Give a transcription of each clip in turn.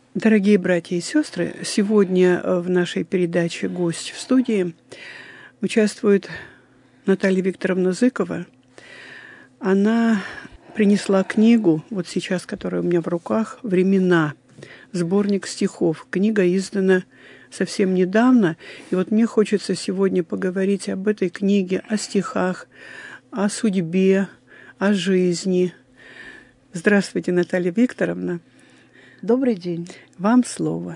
Дорогие братья и сестры, сегодня в нашей передаче «Гость в студии» участвует Наталья Викторовна Зыкова. Она принесла книгу, вот сейчас, которая у меня в руках, «Времена», сборник стихов. Книга издана совсем недавно, и вот мне хочется сегодня поговорить об этой книге, о стихах, о судьбе, о жизни. Здравствуйте, Наталья Викторовна. Добрый день. Вам слово.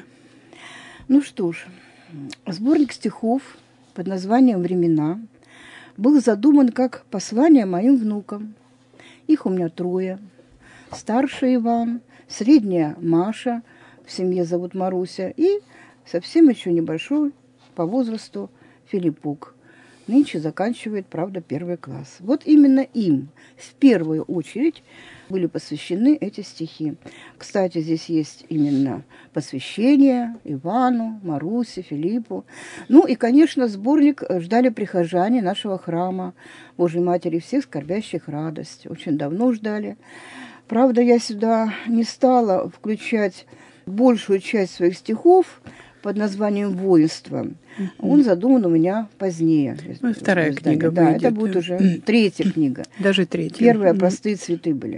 Ну что ж, сборник стихов под названием «Времена» был задуман как послание моим внукам. Их у меня 3. Старший Иван, средняя Маша, в семье зовут Маруся, и совсем еще небольшой по возрасту Филиппук. Нынче заканчивает, правда, 1 класс. Вот именно им в первую очередь были посвящены эти стихи. Кстати, здесь есть именно посвящение Ивану, Марусе, Филиппу. Ну и, конечно, сборник ждали прихожане нашего храма Божьей Матери всех скорбящих радость. Очень давно ждали. Правда, я сюда не стала включать большую часть своих стихов под названием «Воинство». Он задуман у меня позднее. Ну, 2-я книга да, выйдет. это будет уже 3-я книга. Даже 3-я. 1-я «Простые цветы» были.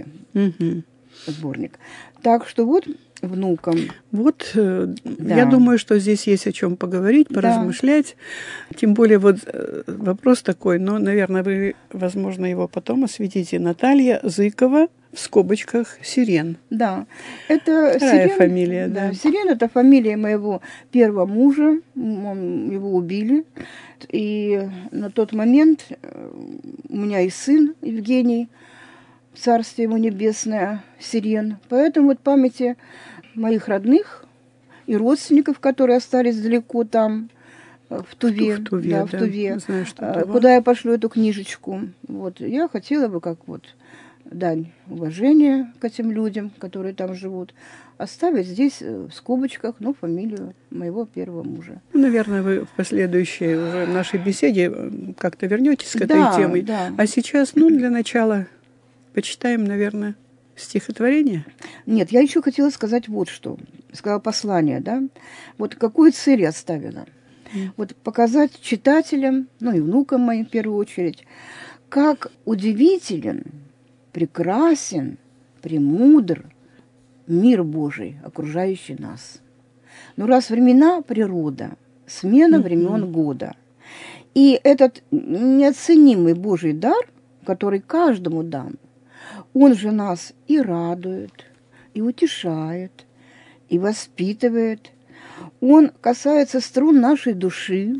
Сборник. Так что вот внукам. Вот, я думаю, что здесь есть о чем поговорить, поразмышлять. Тем более вот вопрос такой, но, наверное, вы, возможно, его потом осветите. Наталья Зыкова, в скобочках, Сирен. Да. Это вторая Сирен, фамилия, да. Сирен – это фамилия моего первого мужа. Его убили. И на тот момент у меня и сын Евгений, царствие ему небесное, Сирен. Поэтому вот памяти моих родных и родственников, которые остались далеко там, в Туве, в Туве, знаю, что куда я пошлю эту книжечку. Вот. Я хотела бы, как вот дань уважения к этим людям, которые там живут, оставить здесь в скобочках, фамилию моего первого мужа. Наверное, вы в последующей уже нашей беседе как-то вернетесь к этой теме. Да. А сейчас, для начала почитаем, наверное, стихотворение. Нет, я еще хотела сказать вот что. Сказала послание, да? Вот какую цель я оставила? Вот показать читателям, и внукам моим в первую очередь, как удивителен, прекрасен, премудр мир Божий, окружающий нас. Раз времена – природа, смена времен года. И этот неоценимый Божий дар, который каждому дан, он же нас и радует, и утешает, и воспитывает. Он касается струн нашей души.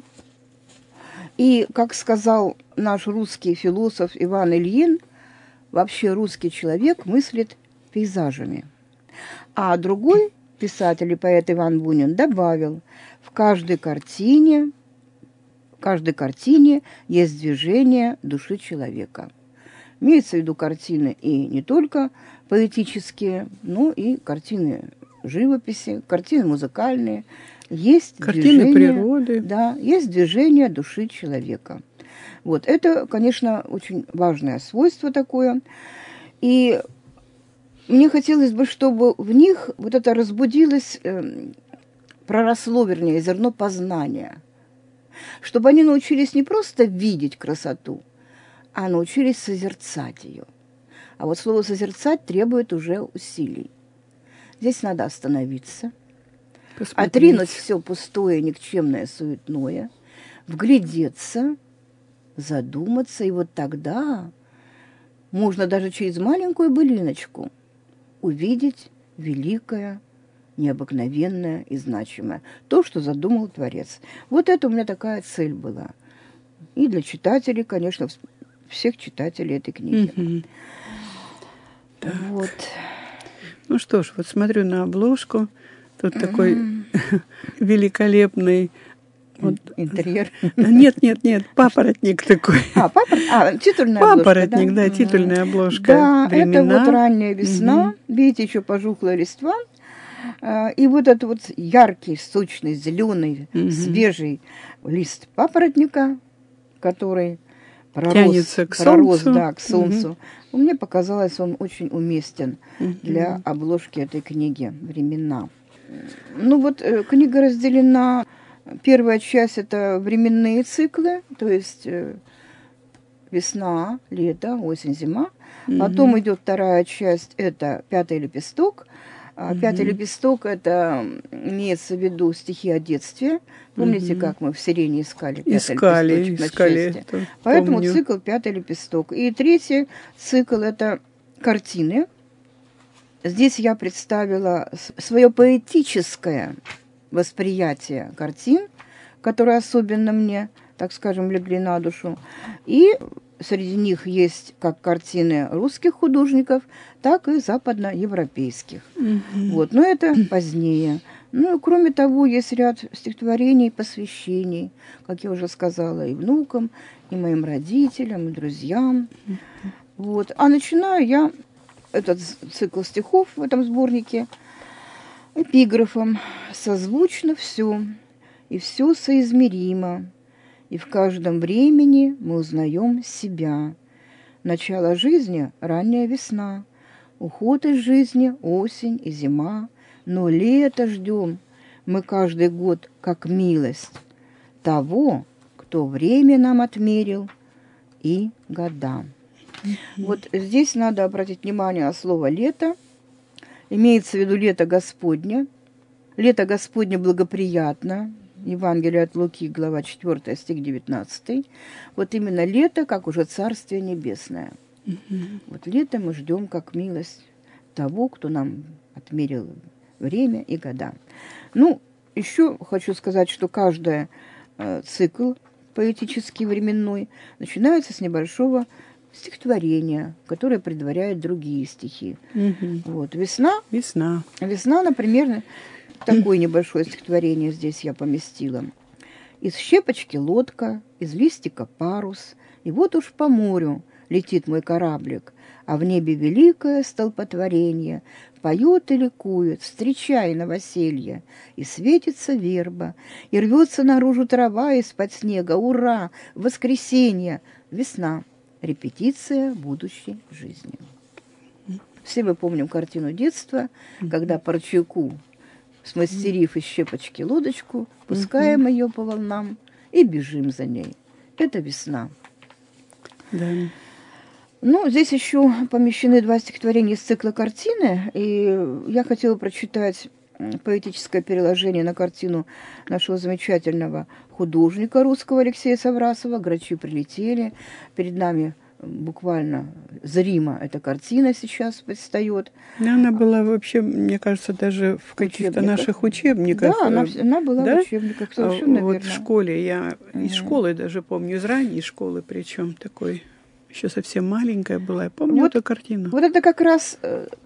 И, как сказал наш русский философ Иван Ильин, вообще русский человек мыслит пейзажами. А другой писатель и поэт Иван Бунин добавил, в каждой картине есть движение души человека. Имеется в виду картины и не только поэтические, но и картины живописи, картины музыкальные. Есть картины природы. Да, есть движение души человека. Вот это, конечно, очень важное свойство такое. И мне хотелось бы, чтобы в них вот это разбудилось, проросло, зерно познания. Чтобы они научились не просто видеть красоту, а научились созерцать ее. А вот слово «созерцать» требует уже усилий. Здесь надо остановиться, отринуть все пустое, никчемное, суетное, вглядеться, задуматься, и вот тогда можно даже через маленькую былиночку увидеть великое, необыкновенное и значимое. То, что задумал Творец. Вот это у меня такая цель была. И для читателей, конечно, всех читателей этой книги. Вот. Ну что ж, вот смотрю на обложку. Тут такой великолепный интерьер. Нет, папоротник такой. Титульная обложка. Папоротник, да, титульная обложка. Да, «Времена». это вот ранняя весна. Видите, еще пожухлая листва. И вот этот вот яркий, сочный, зеленый, свежий лист папоротника, который тянется к солнцу. К солнцу. Мне показалось, он очень уместен для обложки этой книги «Времена». Ну вот книга разделена. Первая часть – это временные циклы, то есть весна, лето, осень, зима. Потом идет вторая часть – это «Пятый лепесток». «Пятый лепесток» – это имеется в виду стихи о детстве. Помните, как мы в сирене искали «Пятый лепесточек» на счастье? Поэтому помню. Цикл «Пятый лепесток». И третий цикл – это картины. Здесь я представила свое поэтическое восприятие картин, которые особенно мне, так скажем, легли на душу. И среди них есть как картины русских художников, так и западноевропейских. Вот. Но это позднее. Ну, и кроме того, есть ряд стихотворений, посвящений, как я уже сказала, и внукам, и моим родителям, и друзьям. Вот. А начинаю я этот цикл стихов в этом сборнике эпиграфом: «Созвучно все, и все соизмеримо, и в каждом времени мы узнаем себя. Начало жизни – ранняя весна, уход из жизни – осень и зима, но лето ждем мы каждый год как милость того, кто время нам отмерил, и года». Вот здесь надо обратить внимание на слово «лето». Имеется в виду лето Господне. Лето Господне благоприятно. Евангелие от Луки, глава 4, стих 19. Вот именно лето, как уже Царствие Небесное. Вот лето мы ждем как милость того, кто нам отмерил время и года. Ну, еще хочу сказать, что каждый цикл поэтический, временной, начинается с небольшого стихотворения, которое предваряет другие стихи. Вот. Весна. Весна, например, такое небольшое стихотворение здесь я поместила. «Из щепочки лодка, из листика парус, и вот уж по морю летит мой кораблик, а в небе великое столпотворение, поет и ликует, встречай новоселье, и светится верба, и рвется наружу трава из-под снега. Ура! Воскресенье! Весна! Репетиция будущей жизни». Все мы помним картину детства, когда Парчуку, смастерив из щепочки лодочку, пускаем ее по волнам и бежим за ней. Это весна. Да. Ну, здесь еще помещены два стихотворения из цикла картины, и я хотела прочитать поэтическое переложение на картину нашего замечательного художника русского Алексея Саврасова «Грачи прилетели». Перед нами буквально зримо эта картина сейчас предстает. Она была вообще, мне кажется, даже в каких-то наших учебниках. Да, она была в учебниках, совершенно вот верно. В школе, я из школы даже помню, из ранней школы, причем такой, еще совсем маленькая была, я помню эту картину. Вот это как раз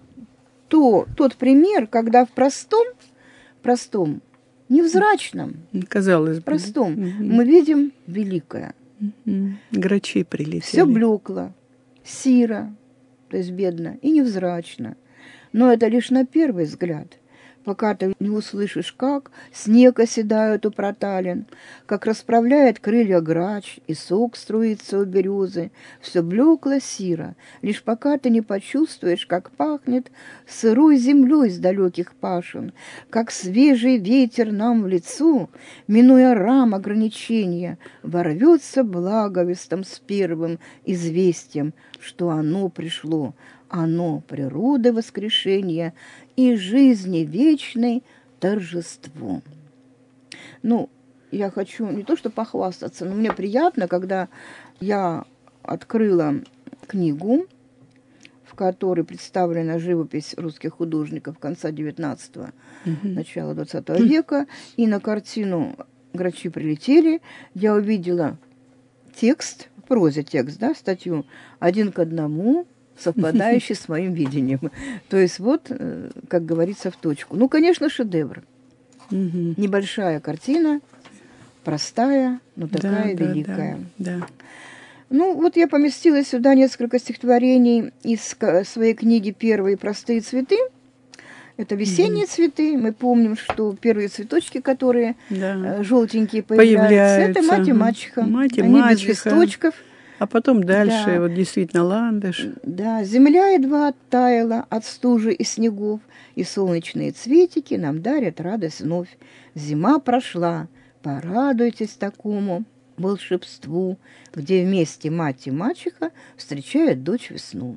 тот пример, когда в простом, невзрачном, казалось бы, простом, мы видим великое. Грачи прилетели. Все блекло, сиро, то есть бедно и невзрачно. Но это лишь на первый взгляд, пока ты не услышишь, как снег оседает у проталин, как расправляет крылья грач, и сок струится у березы. Все блекло сиро, лишь пока ты не почувствуешь, как пахнет сырой землей с далеких пашин, как свежий ветер нам в лицо, минуя рам ограничения, ворвется благовестом с первым известием, что оно пришло, оно природы воскрешения и жизни вечной торжество. Ну, я хочу не то что похвастаться, но мне приятно, когда я открыла книгу, в которой представлена живопись русских художников конца XIX, начала XX века, и на картину «Грачи прилетели» я увидела текст, в прозе текст, да, статью «Один к одному», совпадающий с моим видением. То есть вот, как говорится, в точку. Ну, конечно, шедевр. Небольшая картина, простая, но такая великая. Да. Ну, вот я поместила сюда несколько стихотворений из своей книги «Первые простые цветы». Это весенние цветы. Мы помним, что первые цветочки, которые желтенькие появляются, это мать и мачеха. Они без листочков. А потом дальше, Да. вот действительно ландыш. Да, земля едва оттаяла от стужи и снегов, и солнечные цветики нам дарят радость вновь. Зима прошла, порадуйтесь такому волшебству, где вместе мать и мачеха встречают дочь весну.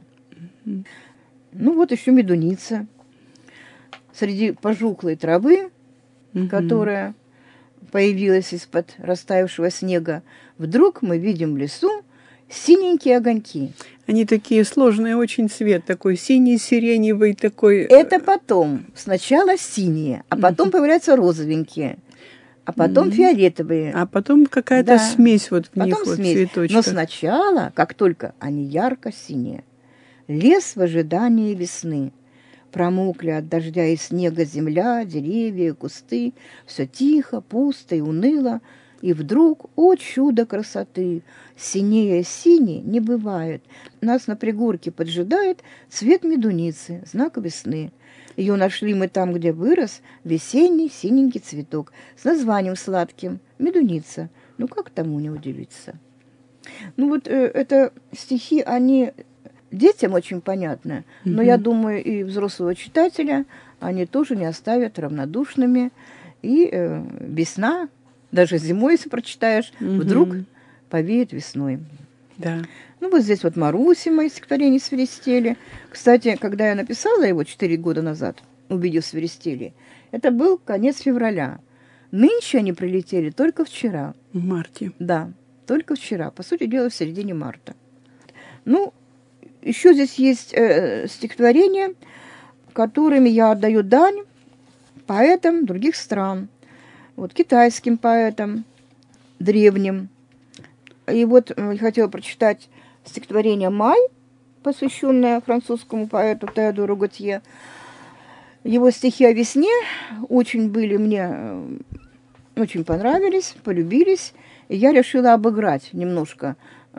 Ну вот еще медуница. Среди пожухлой травы, которая появилась из-под растаявшего снега, вдруг мы видим в лесу синенькие огоньки. Они такие сложные, очень цвет такой синий, сиреневый такой. Это потом. Сначала синие, а потом появляются розовенькие, а потом фиолетовые. А потом какая-то Да. смесь вот в Потом них, вот смесь. цветочков. Но сначала, как только они ярко-синие, лес в ожидании весны. Промокли от дождя и снега земля, деревья, кусты. Все тихо, пусто и уныло. И вдруг, о чудо красоты, синее синей не бывает. Нас на пригорке поджидает цвет медуницы, знак весны. Ее нашли мы там, где вырос весенний синенький цветок с названием сладким «Медуница». Ну, как тому не удивиться? Ну, вот это стихи, они детям очень понятны, но я думаю, и взрослого читателя они тоже не оставят равнодушными. И весна, даже зимой, если прочитаешь, вдруг повеет весной. Да. Ну, вот здесь вот Маруси, мои стихотворения свиристели. Кстати, когда я написала его 4 года назад, увидев свиристели, это был конец февраля. Нынче они прилетели только вчера. В марте. Да, только вчера. По сути дела, в середине марта. Ну, еще здесь есть стихотворения, которыми я отдаю дань поэтам других стран. Вот китайским поэтам, древним. И вот я хотела прочитать стихотворение «Май», посвященное французскому поэту Теодору Готье. Его стихи о весне очень были мне, очень понравились, полюбились. И я решила обыграть немножко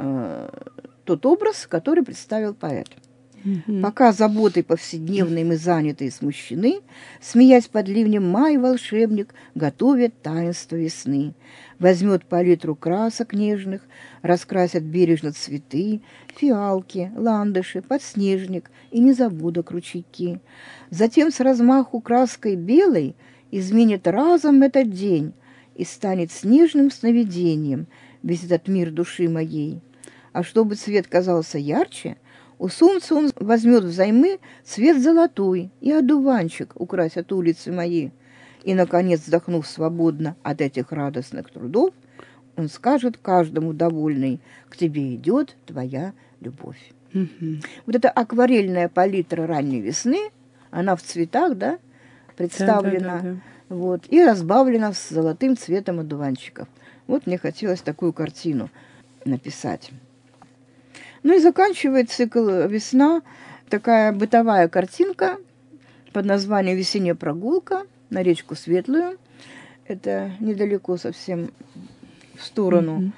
тот образ, который представил поэт. Пока заботой повседневной мы заняты и смущены, смеясь под ливнем май волшебник готовит таинство весны. Возьмет палитру красок нежных, раскрасят бережно цветы, фиалки, ландыши, подснежник и незабудок ручейки. Затем с размаху краской белой изменит разом этот день и станет снежным сновидением весь этот мир души моей. А чтобы цвет казался ярче, у солнца он возьмет взаймы цвет золотой, и одуванчик украсят улицы мои. И, наконец, вздохнув свободно от этих радостных трудов, он скажет каждому довольный: к тебе идет твоя любовь. Вот эта акварельная палитра ранней весны, она в цветах, да, представлена, Да. вот, и разбавлена с золотым цветом одуванчиков. Вот мне хотелось такую картину написать. Ну и заканчивает цикл «Весна» такая бытовая картинка под названием «Весенняя прогулка» на речку Светлую. Это недалеко совсем в сторону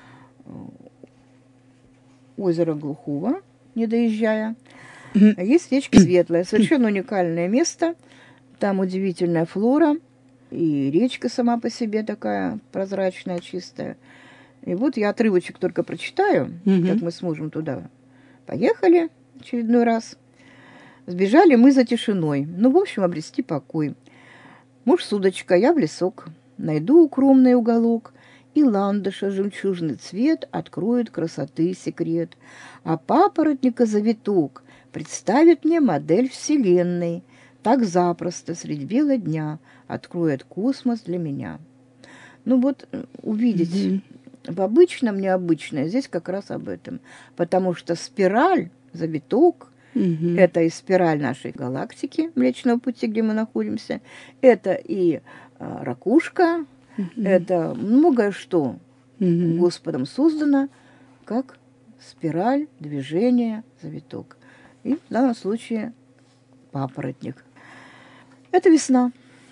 озера Глухого, не доезжая. Есть речка Светлая, совершенно уникальное место. Там удивительная флора, и речка сама по себе такая прозрачная, чистая. И вот я отрывочек только прочитаю, как мы с мужем туда поехали очередной раз. Сбежали мы за тишиной. Ну, в общем, обрести покой. Муж с удочкой, я в лесок. Найду укромный уголок, и ландыша жемчужный цвет откроет красоты секрет. А папоротника завиток представит мне модель вселенной. Так запросто средь бела дня откроет космос для меня. Ну вот увидеть в обычном, необычное, здесь как раз об этом. Потому что спираль, завиток, это и спираль нашей галактики, Млечного Пути, где мы находимся, это и ракушка, это многое что Господом создано, как спираль, движение, завиток. И в данном случае папоротник. Это весна.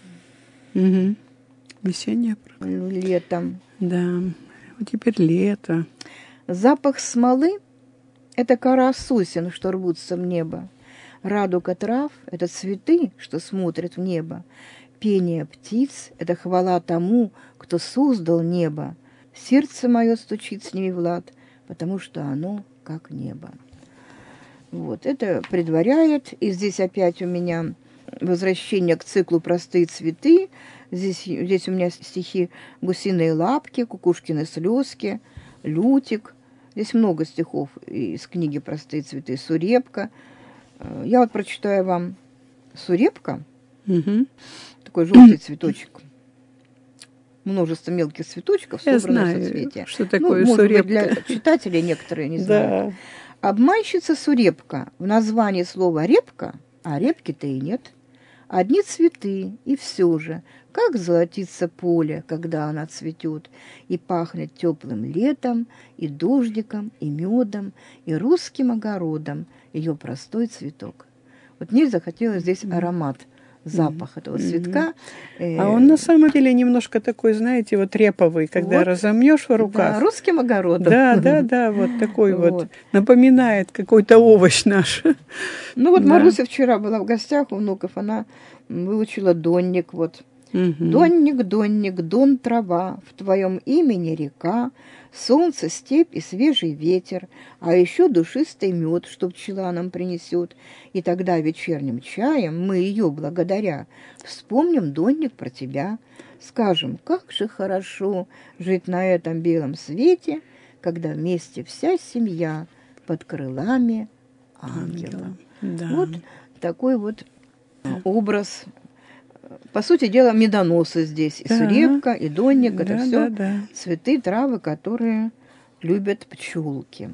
Весенняя. Летом. Да. Вот теперь лето. Запах смолы – это кора сосен, что рвутся в небо. Радуга трав – это цветы, что смотрят в небо. Пение птиц – это хвала тому, кто создал небо. Сердце мое стучит с ней в лад, потому что оно как небо. Вот, это предваряет. И здесь опять у меня возвращение к циклу «Простые цветы». Здесь у меня стихи «Гусиные лапки», «Кукушкины слезки», «Лютик». Здесь много стихов из книги «Простые цветы», «Сурепка». Я вот прочитаю вам «Сурепка». Такой желтый цветочек. Множество мелких цветочков, собранных в соцветия. Что такое сурепка? Может быть, для читателей некоторые не знают. Да. Обманщица сурепка. В названии слова «репка», а репки-то и нет. Одни цветы, и все же, как золотится поле, когда она цветет, и пахнет теплым летом, и дождиком, и медом, и русским огородом ее простой цветок. Вот мне захотелось здесь аромат, запах этого цветка. А он на самом деле немножко такой, знаете, вот реповый, когда вот, разомнешь в руках. Да, русским огородом. Да, вот такой вот. Напоминает какой-то овощ наш. Ну вот Маруся вчера была в гостях у внуков, она выучила донник, вот. Донник, донник, дон трава, в твоем имени река, солнце, степь и свежий ветер, а еще душистый мед, что пчела нам принесет. И тогда вечерним чаем мы ее, благодаря, вспомним, донник, про тебя. Скажем, как же хорошо жить на этом белом свете, когда вместе вся семья под крылами ангела. Да. Вот такой вот образ. По сути дела, медоносы здесь. И сурепка, и донник. Это все цветы, травы, которые любят пчелки.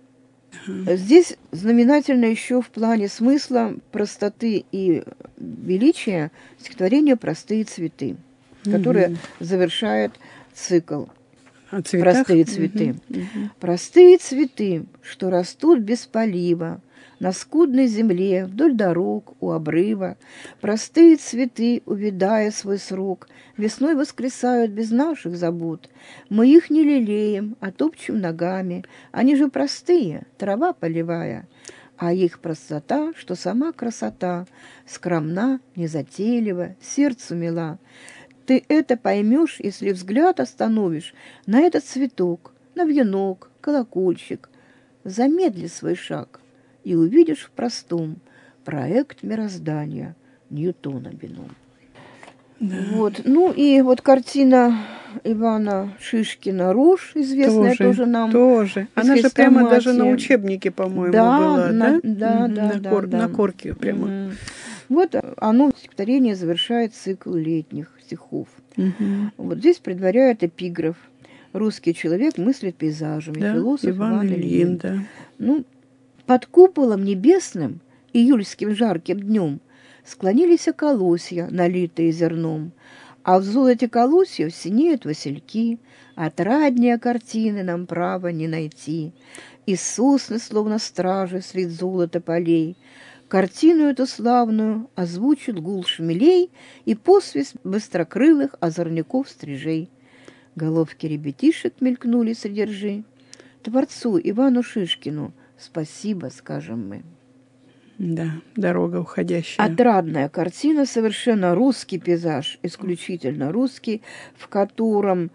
Здесь знаменательно еще в плане смысла, простоты и величия стихотворение «Простые цветы», которое завершает цикл «Простые цветы». Простые цветы, что растут без полива, на скудной земле, вдоль дорог, у обрыва. Простые цветы, увядая свой срок, весной воскресают без наших забот. Мы их не лелеем, а топчем ногами. Они же простые, трава полевая. А их простота, что сама красота, скромна, незатейлива, сердцу мила. Ты это поймешь, если взгляд остановишь на этот цветок, на вьюнок, колокольчик. Замедли свой шаг и увидишь в простом проект мироздания Ньютона бином. Да. Вот. Ну и вот картина Ивана Шишкина «Рожь», известная тоже нам. Тоже. Она же прямо даже на учебнике, по-моему, была, да? На корке прямо. Вот оно, стихотворение, завершает цикл летних стихов. Вот здесь предваряет эпиграф. Русский человек мыслит пейзажами. Философ Иван Ильин. Да. Ну, под куполом небесным, июльским жарким днем, склонились колосья, налитые зерном, а в золоте колосьев синеют васильки, отраднее картины нам право не найти. И сосны, словно стражи, средь золота полей, картину эту славную озвучит гул шмелей и посвист быстрокрылых озорников-стрижей. Головки ребятишек мелькнули среди ржи. Творцу Ивану Шишкину спасибо, скажем мы. Да, дорога уходящая. Отрадная картина, совершенно русский пейзаж, исключительно русский, в котором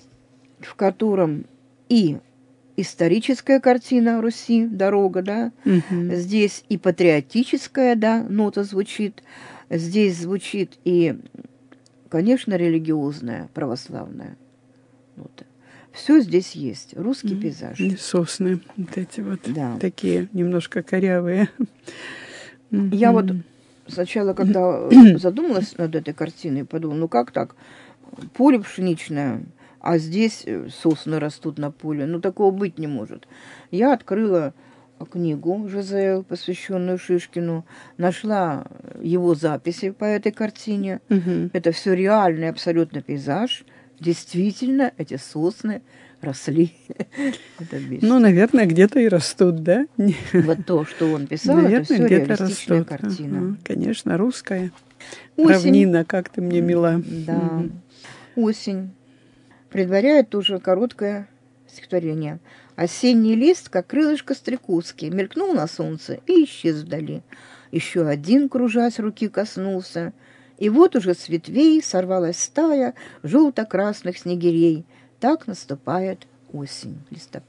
и историческая картина Руси, дорога, да, здесь и патриотическая, да, нота звучит, здесь звучит и, конечно, религиозная, православная нота. Все здесь есть. Русский пейзаж. Сосны вот эти вот, такие немножко корявые. Я вот сначала, когда задумалась над этой картиной, подумала, ну как так? Поле пшеничное, а здесь сосны растут на поле. Ну такого быть не может. Я открыла книгу ЖЗЛ, посвященную Шишкину, нашла его записи по этой картине. Это все реальный абсолютно пейзаж. Действительно, эти сосны росли. Ну, наверное, где-то и растут, да? Вот то, что он писал, наверное, это все реалистичная картина. Конечно, русская. Осень. Равнина, как ты мне мила. Да. Осень. Предваряет тоже короткое стихотворение. Осенний лист, как крылышко стрекозки, мелькнул на солнце и исчез вдали. Еще один, кружась, руки коснулся. И вот уже с ветвей сорвалась стая желто-красных снегирей. Так наступает осень, листопад.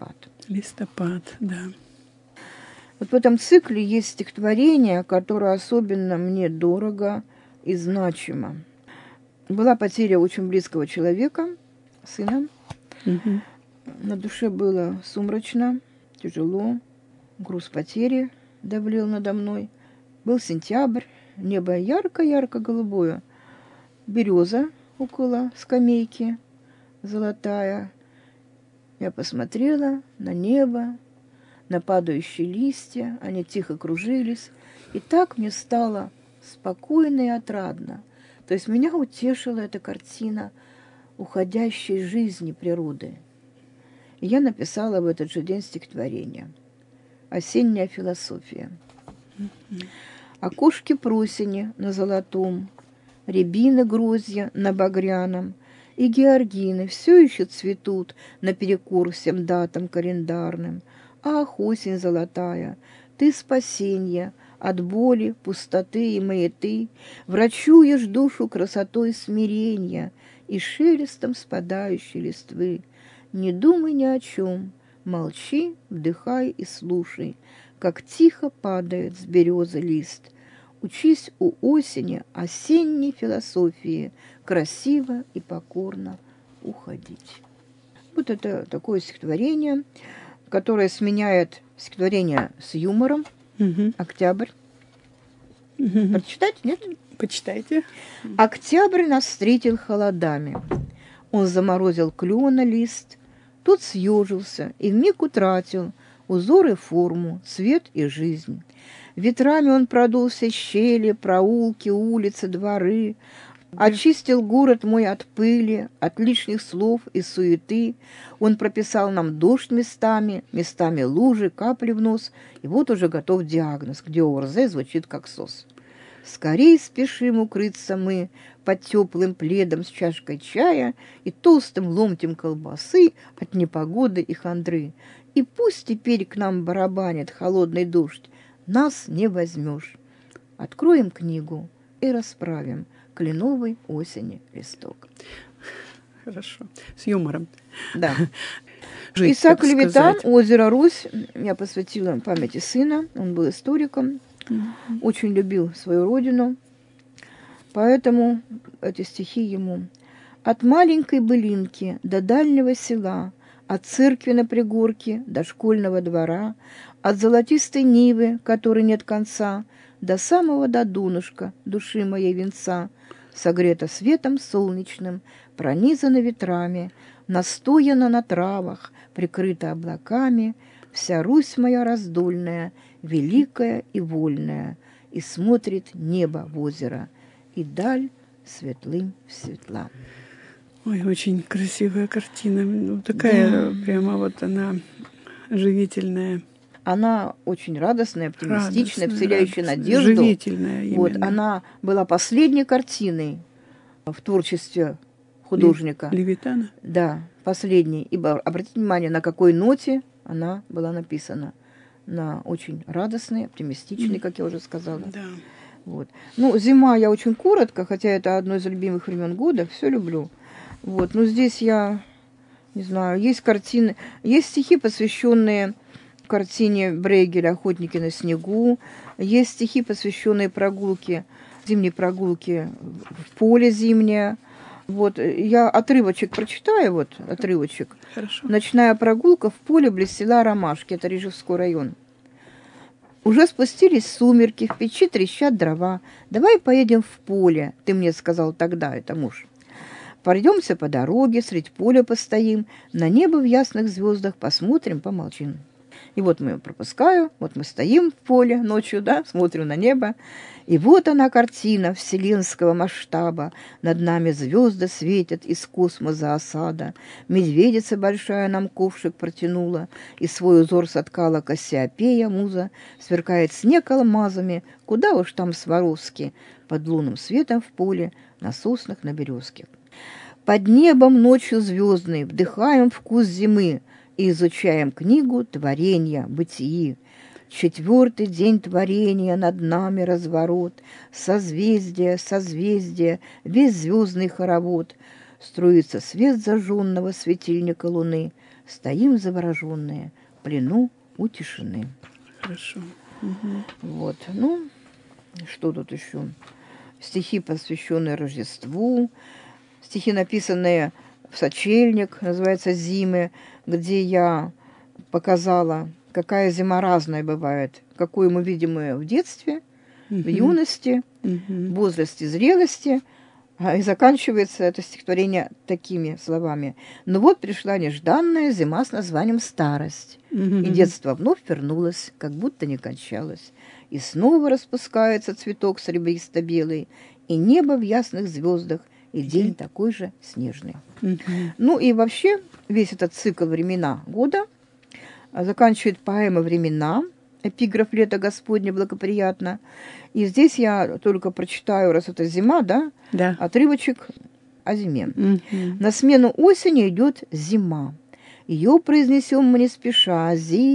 Листопад, да. Вот в этом цикле есть стихотворение, которое особенно мне дорого и значимо. Была потеря очень близкого человека, сына. Угу. На душе было сумрачно, тяжело, груз потери давлел надо мной. Был сентябрь, небо ярко-ярко голубое, береза около скамейки золотая. Я посмотрела на небо, на падающие листья, они тихо кружились, и так мне стало спокойно и отрадно. То есть меня утешила эта картина уходящей жизни природы. И я написала в этот же день стихотворение «Осенняя философия». Окошки просени на золотом, рябины грозья на багряном, и георгины все еще цветут наперекор всем датам календарным. Ах, осень золотая, ты спасенье от боли, пустоты и маяты, врачуешь душу красотой смирения и шелестом спадающей листвы. Не думай ни о чем, молчи, вдыхай и слушай, как тихо падает с березы лист. Учись у осени осенней философии красиво и покорно уходить. Вот это такое стихотворение, которое сменяет стихотворение с юмором. Угу. Октябрь. Угу. Прочитать, нет? Почитайте. Октябрь нас встретил холодами. Он заморозил клена лист, тот съежился и вмиг утратил узор и форму, цвет и жизнь. Ветрами он продул все щели, проулки, улицы, дворы, очистил город мой от пыли, от лишних слов и суеты. Он прописал нам дождь местами, местами лужи, капли в нос, и вот уже готов диагноз, где ОРЗ звучит как СОС. Скорей спешим укрыться мы под теплым пледом с чашкой чая и толстым ломтем колбасы от непогоды и хандры. И пусть теперь к нам барабанит холодный дождь, нас не возьмешь. Откроем книгу и расправим кленовой осени листок. Хорошо. С юмором. Да. Жить, Исаак так Левитан, сказать. «Озеро Русь». Я посвятила памяти сына. Он был историком, очень любил свою родину. Поэтому эти стихи ему. От маленькой былинки до дальнего села, от церкви на пригорке до школьного двора, от золотистой нивы, которой нет конца, до самого до донышка души моей венца, согрета светом солнечным, пронизана ветрами, настояна на травах, прикрыта облаками, вся Русь моя раздольная, великая и вольная, и смотрит небо в озеро, и даль светлым светла. Ой, очень красивая картина. Ну, такая прямо вот она живительная. Она очень радостная, оптимистичная, Радостная, вселяющая радостная, надежду. живительная именно. Вот, она была последней картиной в творчестве художника. Левитана? Да, последней. Ибо обратите внимание, на какой ноте она была написана. На очень радостной, оптимистичной, как я уже сказала. Да. Вот. Ну, зима я очень коротко, хотя это одно из любимых времен года, все люблю. Вот. Но здесь я не знаю, есть картины, есть стихи, посвященные картине Брейгеля «Охотники на снегу», есть стихи, посвященные прогулке, зимней прогулке в поле зимнее. Вот, я отрывочек прочитаю, вот, отрывочек. Хорошо. «Ночная прогулка в поле близ села Ромашки», это Рижевской район. «Уже спустились сумерки, в печи трещат дрова. Давай поедем в поле, ты мне сказал тогда, это муж. Пройдемся по дороге, средь поля постоим, на небо в ясных звездах посмотрим, помолчим». И вот мы ее пропускаю, вот мы стоим в поле ночью, да, смотрим на небо, и вот она картина вселенского масштаба. Над нами звезды светят из космоса осада. Медведица большая нам ковшик протянула, и свой узор соткала Кассиопея муза. Сверкает снег алмазами, куда уж там Сваровски, под лунным светом в поле, на соснах, на березке. Под небом ночью звездной вдыхаем вкус зимы и изучаем книгу творения, бытии. 4-й день творения над нами разворот, созвездие, созвездие, весь звездный хоровод. Струится свет зажженного светильника луны, стоим завороженные плену у тишины. Хорошо. Вот, ну, что тут еще? Стихи, посвященные Рождеству, стихи, написанные в сочельник, называется «Зимы», где я показала, какая зима разная бывает, какую мы видим ее в детстве, в юности, в возрасте зрелости. И заканчивается это стихотворение такими словами. «Ну вот пришла нежданная зима с названием «Старость», и детство вновь вернулось, как будто не кончалось. И снова распускается цветок серебристо-белый, и небо в ясных звездах, и день такой же снежный». Ну и вообще весь этот цикл «Времена года» заканчивает поэма «Времена», эпиграф «Лето Господне благоприятно». И здесь я только прочитаю, раз это зима, да? Да. Отрывочек о зиме. На смену осени идет зима. Ее произнесем мы не спеша.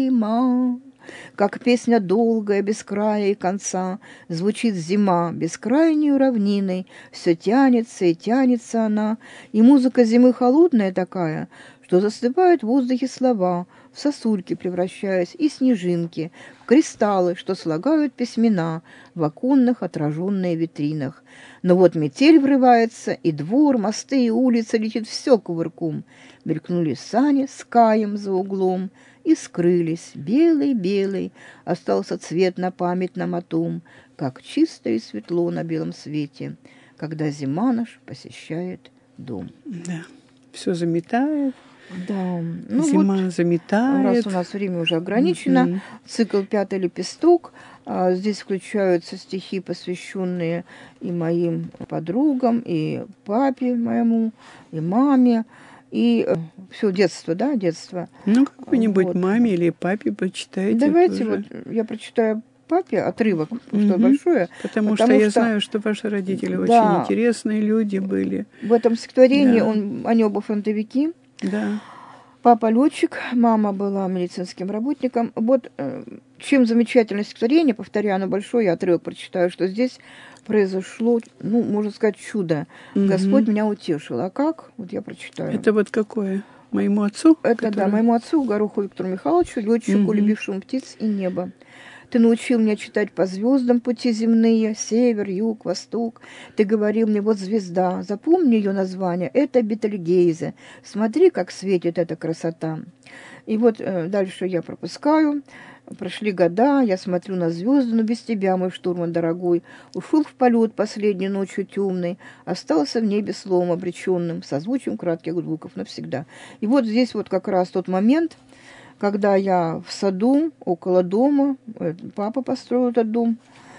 Зима. Как песня долгая, без края и конца, звучит зима бескрайней равниной. Все тянется и тянется она, и музыка зимы холодная такая, что застывают в воздухе слова, в сосульки превращаясь, и снежинки, в кристаллы, что слагают письмена в оконных отраженных витринах. Но вот метель врывается, и двор, мосты и улицы летит все кувырком. Мелькнули сани с Каем за углом и скрылись. Белый-белый остался цвет на память нам о том, как чисто и светло на белом свете, когда зима наш посещает дом. Да, все заметает. Да, ну зима вот, заметает. раз у нас время уже ограничено, цикл «Пятый лепесток». Здесь включаются стихи, посвященные и моим подругам, и папе моему, и маме, и все детство, да, детство. Ну, какой-нибудь вот. Маме или папе почитайте. Давайте тоже. вот я прочитаю папе отрывок, что большое. Потому что я знаю, что ваши родители очень интересные люди были. В этом стихотворении они оба фронтовики. Да. Папа летчик, мама была медицинским работником. Вот чем замечательное стихотворение, повторяю, оно большое, я отрывок прочитаю, что здесь произошло, ну, можно сказать, чудо. Господь меня утешил. А как? Вот я прочитаю. Это вот какое? Моему отцу? Это, да, моему отцу, Гороху Виктору Михайловичу, летчику, любившему птиц и небо. Ты научил меня читать по звездам пути земные, север, юг, восток. Ты говорил мне, вот звезда, запомни ее название, это Бетельгейзе. Смотри, как светит эта красота. И вот дальше я пропускаю. Прошли года, я смотрю на звезды, но без тебя, мой штурман дорогой. Ушел в полет последней ночью темной, остался в небе словом обреченным, созвучием кратких звуков навсегда. И вот здесь вот как раз тот момент, когда я в саду, около дома, папа построил этот дом,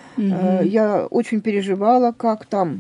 я очень переживала, как там.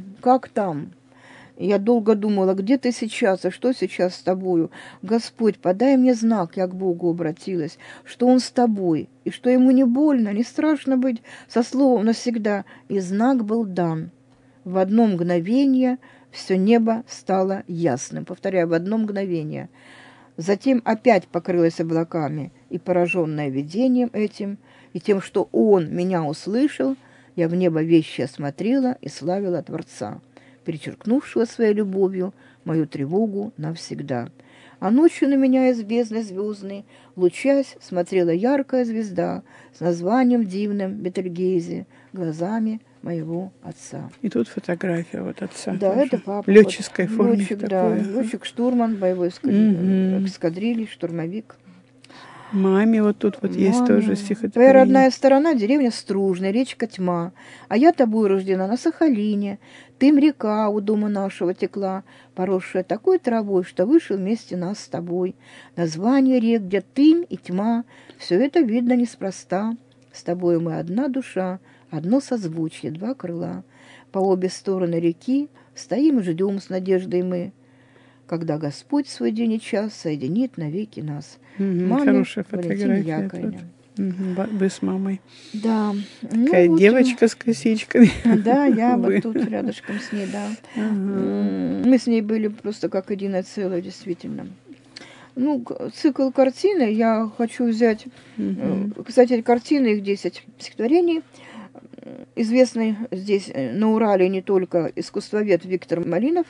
Я долго думала, где ты сейчас, и что сейчас с тобою? Господь, подай мне знак, я к Богу обратилась, что Он с тобой, и что Ему не больно, не страшно быть со словом навсегда. И знак был дан. В одно мгновение все небо стало ясным. Повторяю, в одно мгновение. Затем опять покрылась облаками, и, пораженная видением этим, и тем, что Он меня услышал, я в небо вещи осмотрела и славила Творца, перечеркнувшего своей любовью мою тревогу навсегда. А ночью на меня из бездны звездной, лучась, смотрела яркая звезда с названием дивным Бетельгейзе, глазами моего отца. И тут фотография вот отца. Да, тоже. это папа. В летческой форме. Летчик, да, летчик-штурман, боевой эскадрильи, штурмовик. Маме вот тут вот есть тоже стихотворение. Твоя родная сторона — деревня Стружная, речка Тьма, а я тобой рождена на Сахалине. Тым река у дома нашего текла, поросшая такой травой, что вышел вместе нас с тобой. Название рек, где Тым и Тьма, все это видно неспроста. С тобой мы одна душа, одно созвучие, два крыла. По обе стороны реки стоим и ждем с надеждой мы, когда Господь свой день и час соединит навеки нас. Маме, хорошая Валентине фотография. Яковлевне. Вы с мамой. Да. Такая вот, девочка с косичками. Да, я вот тут рядышком с ней, да. Мы с ней были просто как единое целое, действительно. Ну, цикл картины я хочу взять. Кстати, картины, их 10 стихотворений. Известный здесь на Урале не только искусствовед Виктор Малинов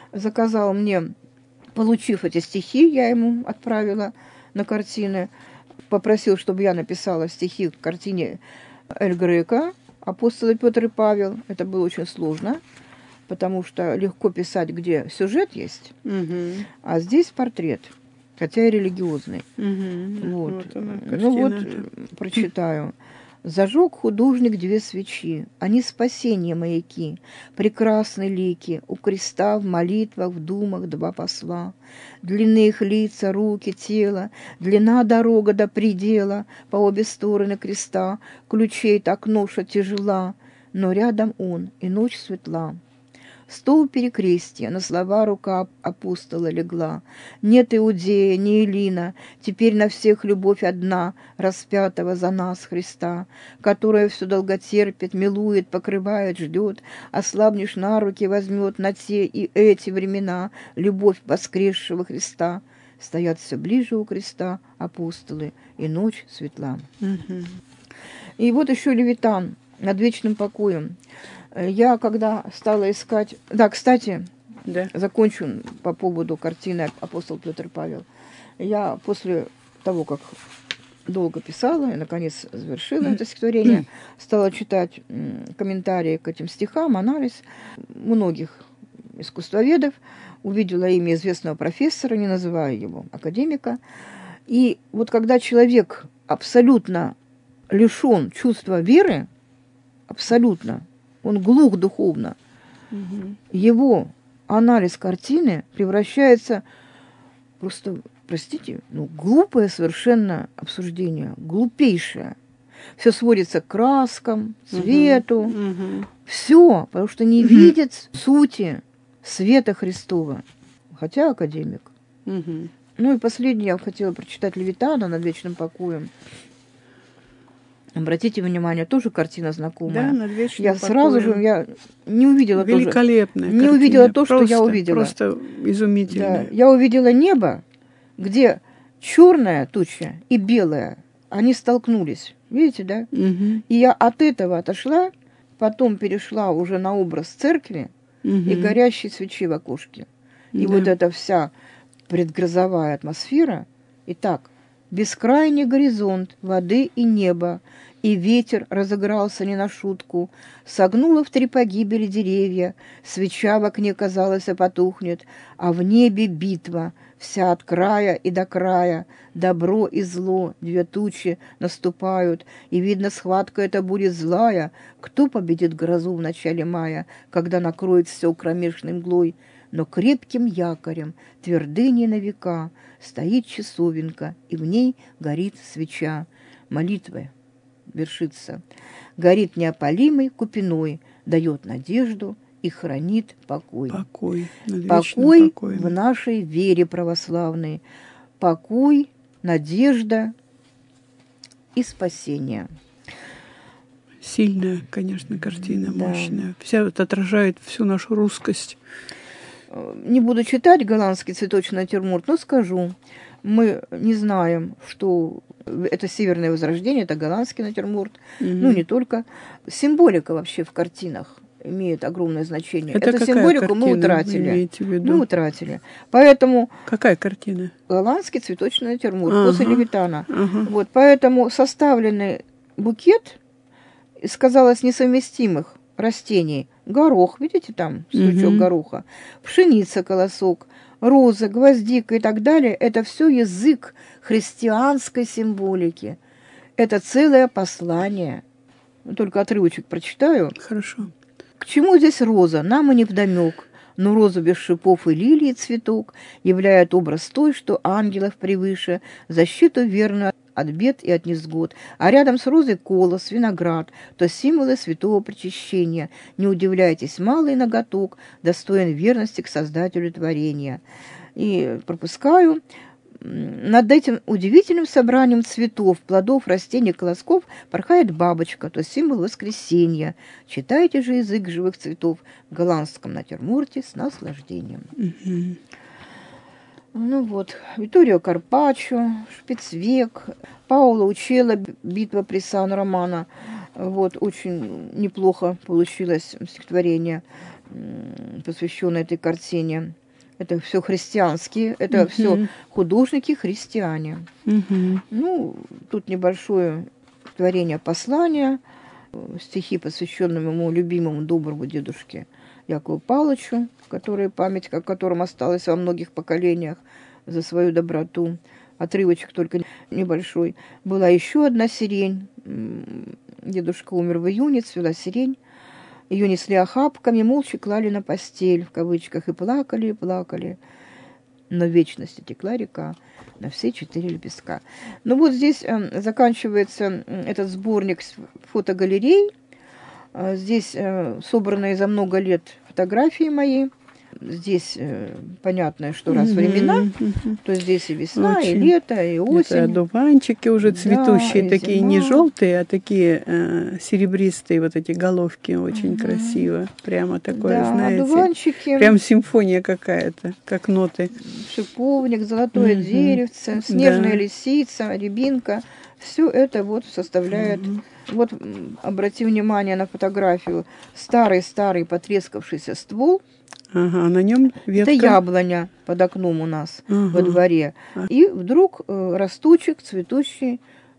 заказал мне, получив эти стихи, я ему отправила на картины. попросил, чтобы я написала стихи к картине Эль Греко «Апостолы Петр и Павел». Это было очень сложно, потому что легко писать, где сюжет есть, а здесь портрет, хотя и религиозный. Вот. Ну вот, прочитаю. «Зажег художник 2 свечи, они спасения маяки, прекрасны лики, у креста в молитвах, в думах 2 посла. Длинны их лица, руки, тело, длина дорога до предела, по обе стороны креста, ключей так ноша тяжела, но рядом он, и ночь светла. Стол перекрестья, на слова рука апостола легла. Нет Иудея, ни Илина, теперь на всех любовь одна, распятого за нас Христа, которая все долготерпит, милует, покрывает, ждет, ослабнешь на руки, возьмет на те и эти времена любовь воскресшего Христа. Стоят все ближе у креста апостолы, и ночь светла». И вот еще Левитан над вечным покоем. Я когда стала искать... Да, кстати, закончу по поводу картины «Апостол Петр и Павел». Я после того, как долго писала и, наконец, завершила это стихотворение, стала читать комментарии к этим стихам, анализ многих искусствоведов, увидела имя известного профессора, не называя его, академика. И вот когда человек абсолютно лишен чувства веры, абсолютно, он глух духовно, его анализ картины превращается просто, простите, глупое совершенно обсуждение, глупейшее. Все сводится к краскам, цвету, все, потому что не видит сути света Христова, хотя академик. Ну и последнее я хотела прочитать Левитана над вечным покоем. Обратите внимание, тоже картина знакомая. Да, над вечным я покоем. Сразу же я не увидела великолепная тоже. Не картина. увидела то, что я увидела. Просто изумительно. Да, я увидела небо, где черная туча и белая, они столкнулись. Видите, да? И я от этого отошла, потом перешла уже на образ церкви и горящей свечи в окошке. И вот эта вся предгрозовая атмосфера. Итак, бескрайний горизонт, воды и неба, и ветер разыгрался не на шутку, согнуло в 3 погибели деревья, свеча в окне, казалось, потухнет, а в небе битва, вся от края и до края, добро и зло, 2 тучи наступают, и, видно, схватка эта будет злая, кто победит грозу в начале мая, когда накроет все кромешной мглой, но крепким якорем, твердыней на века, стоит часовенка, и в ней горит свеча. Молитва вершится. Горит неопалимой купиной, дает надежду и хранит покой. Покой. Покой в нашей вере православной. Покой, надежда и спасение. Сильная, конечно, картина, Да. мощная. Вся вот отражает всю нашу русскость. Не буду читать голландский цветочный натюрморт, но скажу. Мы не знаем, что это северное возрождение, это голландский натюрморт. Ну, не только. Символика вообще в картинах имеет огромное значение. Эту символику мы утратили. Мы утратили. Поэтому... Какая картина? Голландский цветочный натюрморт после Левитана. Вот, поэтому составленный букет из, казалось, несовместимых растений. Горох, видите там стручок гороха, пшеница, колосок, роза, гвоздика и так далее. Это все язык христианской символики. Это целое послание. Только отрывочек прочитаю. Хорошо. К чему здесь роза? Нам и невдомек. Но роза без шипов и лилии цветок являет образ той, что ангелов превыше, защиту верную от бед и от невзгод. А рядом с розой колос, виноград, то символы святого причащения. Не удивляйтесь, малый ноготок достоин верности к Создателю творения. И пропускаю. Над этим удивительным собранием цветов, плодов, растений, колосков порхает бабочка, то символ воскресения. Читайте же язык живых цветов в голландском натюрморте с наслаждением. Ну вот, Витторио Карпаччо, Шпицвек, Пауло Учелло, «Битва при Сан-Романо». Вот, очень неплохо получилось стихотворение, посвященное этой картине. это все христианские, это все художники-христиане. Ну, тут небольшое творение послания, стихи, посвященные моему любимому доброму дедушке Якову Павловичу, память о котором осталась во многих поколениях за свою доброту. Отрывочек только небольшой. Была еще одна сирень. Дедушка умер в июне, цвела сирень. Ее несли охапками, молча клали на постель, в кавычках, и плакали, и плакали. Но в вечности текла река на все 4 лепестка. Ну вот здесь заканчивается этот сборник фотогалерей. Здесь собранные за много лет фотографии мои. Здесь понятно, что раз времена, то здесь и весна, очень. И лето, и осень. Это одуванчики уже цветущие, да, такие зима. Не желтые, а такие серебристые вот эти головки, очень красиво. Прямо такое, да, знаете, одуванчики. Прям симфония какая-то, как ноты. Шиповник, золотое деревце, снежная лисица, рябинка. Все это вот составляет... Вот обрати внимание на фотографию. Старый-старый потрескавшийся ствол. Ага, на нем ветка. Это яблоня под окном у нас во дворе. И вдруг растущий, цветущий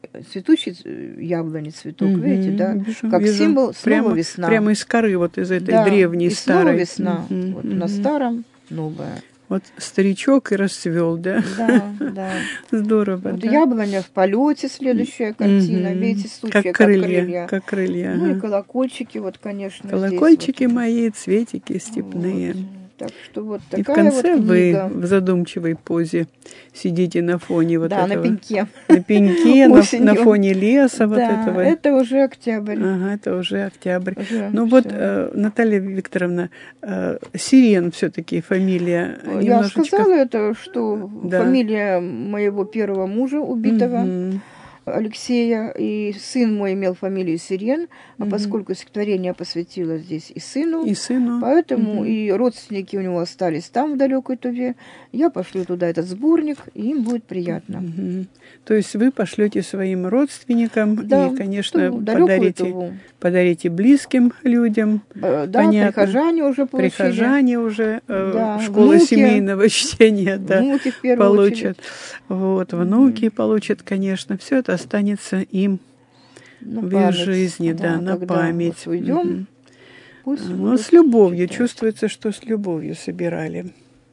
яблони цветок, видите, да? Как символ снова весна. Прямо из коры вот из этой древней и старой. Снова весна. Вот на старом новая. Вот старичок и расцвел, да? Да. Здорово, вот да? Яблоня в полете, следующая картина. Видите, случай, как крылья. Как крылья. Ну и колокольчики, вот, конечно, колокольчики здесь, мои, цветики степные. Вот. Так что вот такая и в конце вот книга. Вы в задумчивой позе сидите на фоне вот этого. Да, на пеньке. На пеньке, на фоне леса вот этого. Это уже октябрь. Ага, это уже октябрь. Ну вот, Наталья Викторовна, Сирен все-таки фамилия. Я сказала это, что фамилия моего первого мужа убитого. Алексея, и сын мой имел фамилию Сирен, а поскольку стихотворение я посвятила здесь и сыну, поэтому и родственники у него остались там, в далекой Туве, я пошлю туда этот сборник, и им будет приятно. То есть вы пошлете своим родственникам и, конечно, подарите близким людям. Да, понятно. Прихожане уже получили. Прихожане уже школы семейного чтения внуки в первую получат. Вот, внуки получат, конечно. Все это останется им в их жизни, на память. Уйдем, но с любовью. Читать. Чувствуется, что с любовью собирали.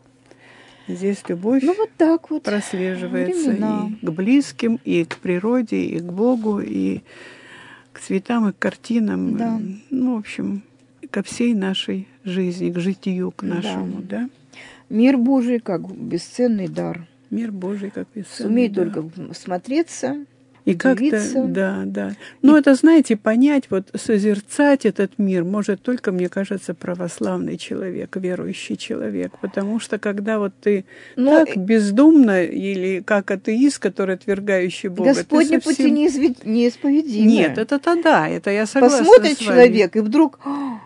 Здесь любовь вот так вот прослеживается и к близким, и к природе, и к Богу, и к цветам, и к картинам. Да. Ну, в общем, ко всей нашей жизни, к житию, к нашему, да. Мир Божий как бесценный дар. Мир Божий как бесценный Сумей дар. только смотреться, и как-то, да. Но это, знаете, понять, вот созерцать этот мир может только, мне кажется, православный человек, верующий человек. Потому что когда вот ты так бездумно, или как атеист, который отвергающий Бога, Господне пути неисповедимы. Нет, это да, это я согласна Посмотрит с вами. Человек, и вдруг,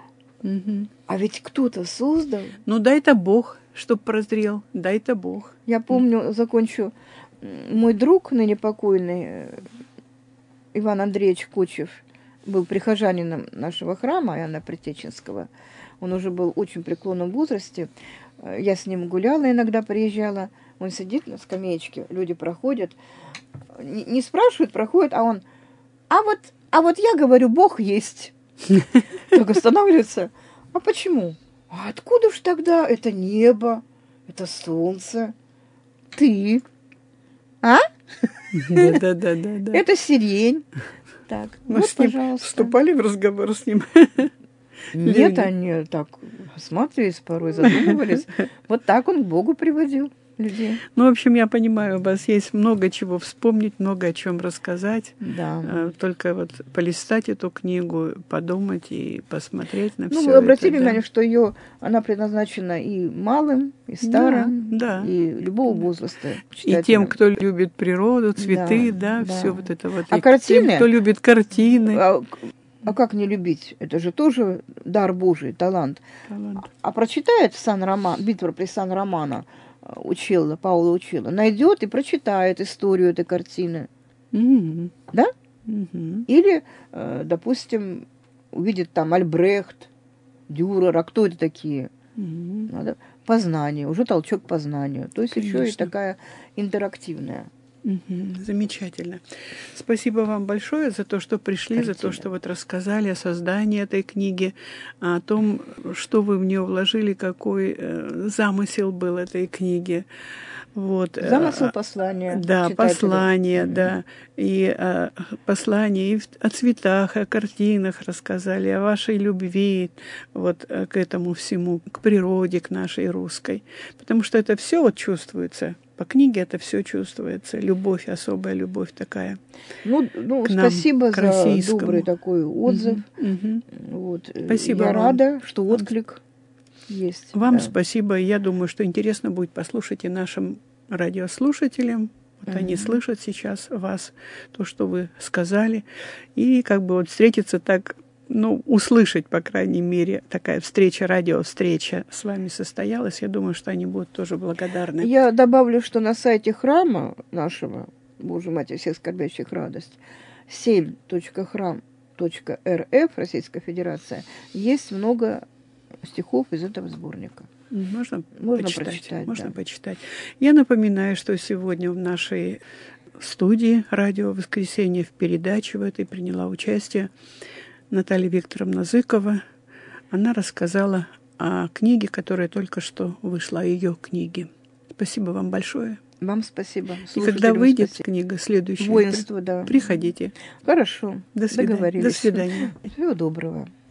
а ведь кто-то создал. Ну, дай-то Бог, чтоб прозрел, дай-то Бог. Я помню, закончу. Мой друг, ныне покойный, Иван Андреевич Кочев, был прихожанином нашего храма Иоанна Предтеченского. Он уже был в очень преклонном возрасте. Я с ним гуляла, иногда приезжала. Он сидит на скамеечке, люди проходят. Не спрашивают, проходят, а он... А вот я говорю, Бог есть. Так останавливается. А почему? А откуда ж тогда это небо, это солнце, ты... А? Да. Это сирень. Так, мы с ним пожалуйста. Вступали в разговор с ним? Нет, они так осматривались порой, задумывались. Вот так он к Богу приводил людей. Ну, в общем, я понимаю, у вас есть много чего вспомнить, много о чем рассказать. Да. Только вот полистать эту книгу, подумать и посмотреть на все это. Ну, вы обратили внимание, что она предназначена и малым, и старым, и любого возраста. И тем, кто любит природу, цветы, все вот это вот. А картины? Тем, кто любит картины. А как не любить? Это же тоже дар Божий, талант. А прочитает «Битва при Сан-Романо», Паула Учила, найдет и прочитает историю этой картины. Да? Или, допустим, увидит там Альбрехт, Дюрер, а кто это такие? Надо познание, уже толчок к познанию. То есть еще и такая интерактивная. Замечательно. Спасибо вам большое за то, что пришли, за то, что вот рассказали о создании этой книги, о том, что вы в нее вложили, какой замысел был этой книги. Вот. Замысел послания. Да, послание, да. И послание и о цветах, о картинах рассказали, о вашей любви вот к этому всему, к природе, к нашей русской. Потому что это все вот чувствуется. По книге это все чувствуется. Любовь, особая любовь такая. Ну спасибо за добрый такой отзыв. Вот. Спасибо Я вам. рада, что отклик есть. Вам спасибо. Я думаю, что интересно будет послушать и нашим радиослушателям. Вот они слышат сейчас вас, то, что вы сказали. И как бы вот встретиться так, услышать, по крайней мере, такая встреча, радиовстреча с вами состоялась. Я думаю, что они будут тоже благодарны. Я добавлю, что на сайте храма нашего, Божьей Матери всех скорбящих радость, 7.храм.рф, Российская Федерация, есть много стихов из этого сборника. Можно прочитать. Можно почитать. Я напоминаю, что сегодня в нашей студии «Радио Воскресенье» в передаче в этой приняла участие Наталья Викторовна Зыкова. Она рассказала о книге, которая только что вышла, о ее книге. Спасибо вам большое. Вам спасибо. И когда выйдет книга следующая, «Воинство», да. Приходите. Хорошо. До свидания. Договорились. До свидания. Всего доброго.